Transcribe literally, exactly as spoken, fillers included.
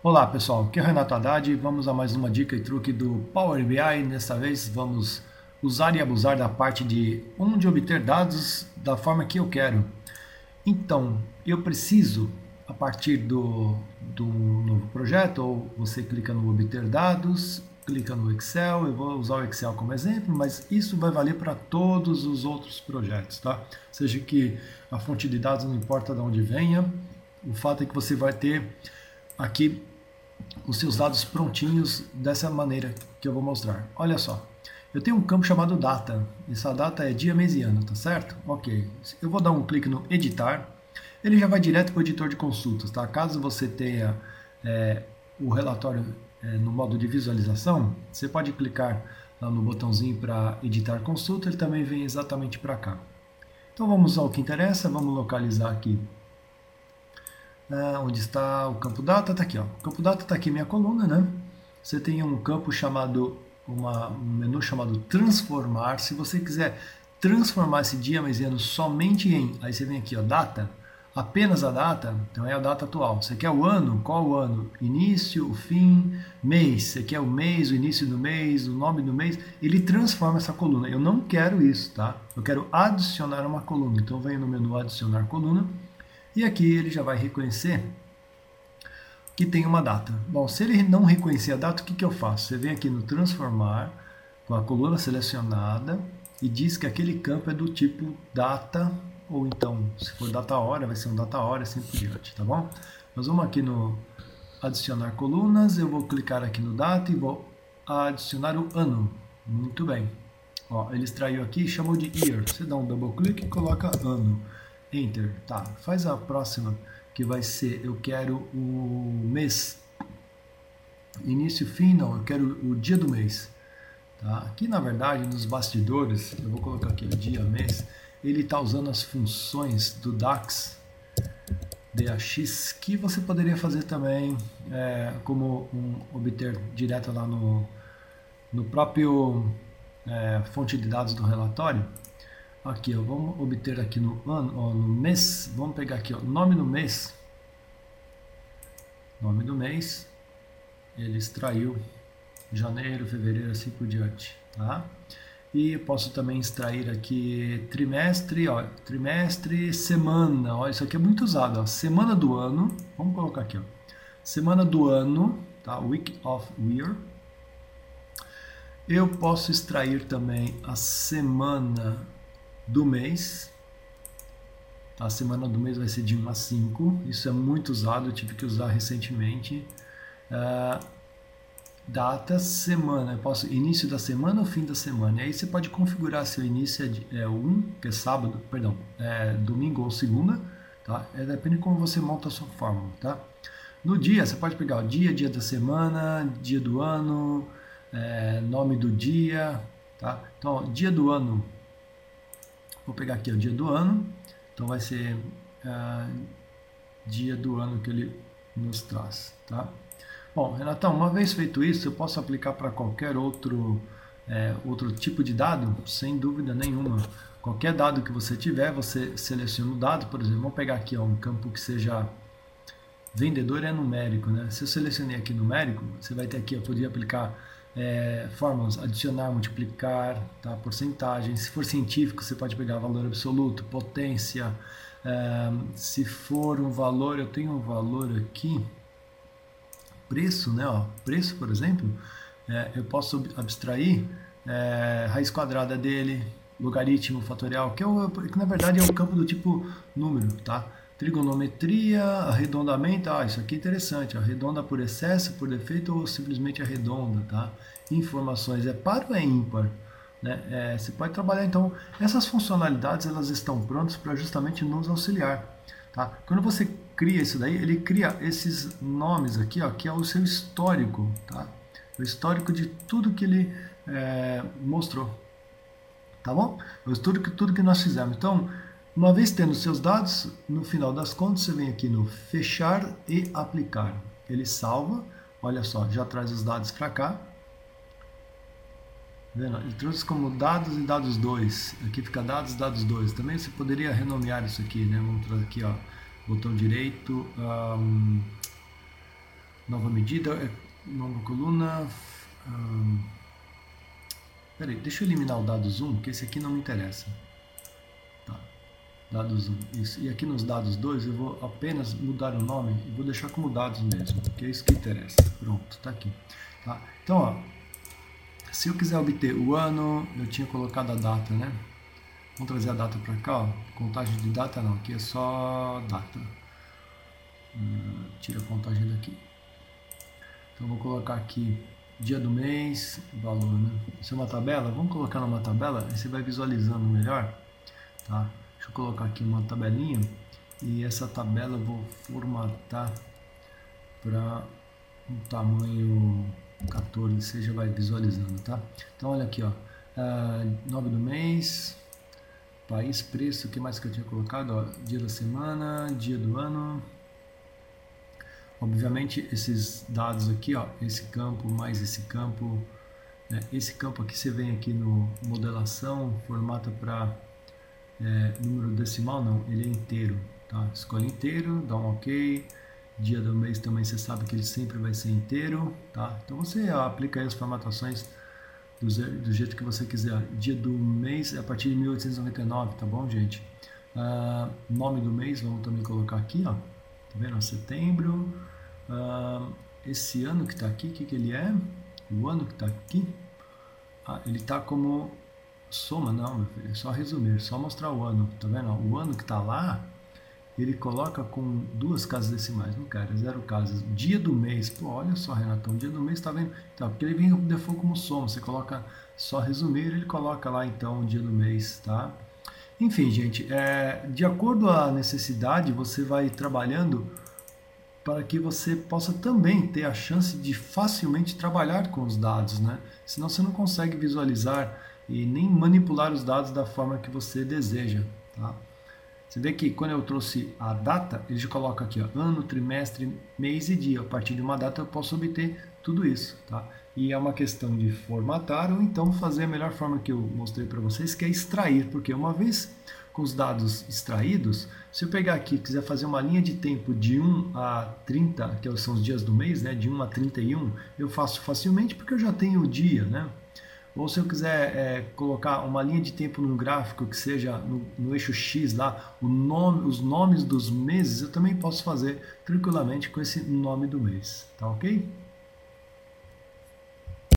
Olá pessoal, aqui é o Renato Haddad. Vamos a mais uma dica e truque do Power B I. Desta vez vamos usar e abusar da parte de onde obter dados da forma que eu quero. Então, eu preciso, a partir do, do novo projeto, ou você clica no obter dados, clica no Excel. Eu vou usar o Excel como exemplo, mas isso vai valer para todos os outros projetos, tá? Seja que a fonte de dados não importa de onde venha, o fato é que você vai ter aqui os seus dados prontinhos dessa maneira que eu vou mostrar. Olha só, eu tenho um campo chamado data. Essa data é dia, mês e ano, tá certo? Ok. Eu vou dar um clique no editar. Ele já vai direto para o editor de consultas, tá? Caso você tenha é, o relatório é, no modo de visualização, você pode clicar lá no botãozinho para editar consulta. Ele também vem exatamente para cá. Então vamos ao que interessa. Vamos localizar aqui. Ah, onde está o campo data? Está aqui, ó. O campo data está aqui minha coluna, né? Você tem um campo chamado, uma, um menu chamado transformar. Se você quiser transformar esse dia, mês e ano somente em, aí você vem aqui, ó, data, apenas a data, então é a data atual. Você quer o ano? Qual o ano? Início, o fim, mês. Você quer o mês, o início do mês, o nome do mês. Ele transforma essa coluna. Eu não quero isso, tá? Eu quero adicionar uma coluna. Então venho no menu adicionar coluna. E aqui ele já vai reconhecer que tem uma data. Bom, se ele não reconhecer a data, o que, que eu faço? Você vem aqui no transformar, com a coluna selecionada, e diz que aquele campo é do tipo data, ou então, se for data hora, vai ser um data hora, assim por diante, tá bom? Nós vamos aqui no adicionar colunas, eu vou clicar aqui no data e vou adicionar o ano. Muito bem. Ó, ele extraiu aqui e chamou de year. Você dá um double clique e coloca ano. Enter, tá, faz a próxima que vai ser, eu quero o mês, início, fim, não, eu quero o dia do mês, tá? Aqui na verdade nos bastidores, eu vou colocar aqui o dia, mês, ele está usando as funções do DAX, D A X, que você poderia fazer também é, como um, obter direto lá no, no próprio é, fonte de dados do relatório. Aqui, ó, vamos obter aqui no ano, ó, no mês, vamos pegar aqui, ó, nome do mês, nome do mês, ele extraiu janeiro, fevereiro, assim por diante, tá? E posso também extrair aqui trimestre, ó, trimestre, semana, ó, isso aqui é muito usado, ó, semana do ano, vamos colocar aqui, ó, semana do ano, tá? Week of year. Eu posso extrair também a semana do mês. A semana do mês vai ser de um a cinco. Isso é muito usado, eu tive que usar recentemente. Uh, data, semana. Eu posso início da semana ou fim da semana. E aí você pode configurar se o início é, de, é o um, que é sábado, perdão, é domingo ou segunda. Tá? É, depende de como você monta a sua fórmula. Tá? No dia, você pode pegar o dia, dia da semana, dia do ano, é, nome do dia. Tá? Então, ó, dia do ano. Vou pegar aqui o dia do ano, então vai ser uh, dia do ano que ele nos traz, tá? Bom, Renatão, uma vez feito isso, eu posso aplicar para qualquer outro, é, outro tipo de dado? Sem dúvida nenhuma. Qualquer dado que você tiver, você seleciona o dado, por exemplo, vamos pegar aqui ó, um campo que seja vendedor é numérico, né? Se eu selecionei aqui numérico, você vai ter aqui, eu poderia aplicar É, fórmulas, adicionar, multiplicar, tá? Porcentagem. Se for científico, você pode pegar valor absoluto, potência. É, se for um valor, eu tenho um valor aqui, preço, né? Ó, preço, por exemplo, é, eu posso abstrair é, raiz quadrada dele, logaritmo fatorial, que, é o, que na verdade é o campo do tipo número, tá? Trigonometria, arredondamento, ah, isso aqui é interessante, arredonda por excesso, por defeito ou simplesmente arredonda, tá? Informações, é par ou é ímpar? Né? É, você pode trabalhar, então, essas funcionalidades, elas estão prontas para justamente nos auxiliar, tá? Quando você cria isso daí, ele cria esses nomes aqui, ó, que é o seu histórico, tá? O histórico de tudo que ele é, mostrou, tá bom? O histórico de tudo que nós fizemos, então, uma vez tendo seus dados, no final das contas, você vem aqui no fechar e aplicar. Ele salva, olha só, já traz os dados para cá. Vendo? Ele trouxe como dados e dados dois. Aqui fica dados, dados dois. Também você poderia renomear isso aqui, né? Vamos trazer aqui, ó, botão direito, um, nova medida, é, nova coluna. Hum, peraí, deixa eu eliminar o dados um, que esse aqui não me interessa. Tá, dados um, isso. E aqui nos dados dois eu vou apenas mudar o nome e vou deixar como dados mesmo, que é isso que interessa. Pronto, tá aqui. Tá? Então, ó, se eu quiser obter o ano, eu tinha colocado a data, né? Vamos trazer a data para cá, ó. Contagem de data não, aqui é só data. Hum, tira a contagem daqui. Então vou colocar aqui dia do mês, valor, né? Isso é uma tabela? Vamos colocar numa tabela, aí você vai visualizando melhor, tá? Deixa eu colocar aqui uma tabelinha e essa tabela eu vou formatar para um tamanho quatorze, você já vai visualizando, tá? Então olha aqui, ó, uh, nove do mês, país, preço, o que mais que eu tinha colocado? Ó, dia da semana, dia do ano. Obviamente esses dados aqui, ó, esse campo mais esse campo, né, esse campo aqui você vem aqui no modelação, formata para é, número decimal, não, ele é inteiro, tá? Escolhe inteiro, dá um ok. Dia do mês também você sabe que ele sempre vai ser inteiro, tá? Então você aplica aí as formatações do, do jeito que você quiser. Dia do mês é a partir de mil oitocentos e noventa e nove, tá bom, gente? Uh, nome do mês, vamos também colocar aqui, ó. Tá vendo? Setembro. Uh, esse ano que está aqui, o que, que ele é? O ano que está aqui, ah, ele está como soma, não, meu filho, é só resumir, só mostrar o ano, tá vendo? O ano que está lá, ele coloca com duas casas decimais, não quero, é zero casas. Dia do mês, pô, olha só, Renatão, dia do mês tá vendo? Então, porque ele vem por default como soma, você coloca só resumir, ele coloca lá então o dia do mês, tá? Enfim, gente, é, de acordo à necessidade, você vai trabalhando para que você possa também ter a chance de facilmente trabalhar com os dados, né? Senão você não consegue visualizar e nem manipular os dados da forma que você deseja, tá? Você vê que quando eu trouxe a data, ele já coloca aqui, ó, ano, trimestre, mês e dia. A partir de uma data eu posso obter tudo isso, tá? E é uma questão de formatar ou então fazer a melhor forma que eu mostrei para vocês, que é extrair, porque uma vez com os dados extraídos, se eu pegar aqui e quiser fazer uma linha de tempo de um a trinta, que são os dias do mês, né, de um a trinta e um, eu faço facilmente porque eu já tenho o dia, né? Ou se eu quiser é, colocar uma linha de tempo num gráfico que seja no, no eixo X lá, o nome, os nomes dos meses, eu também posso fazer tranquilamente com esse nome do mês, tá ok?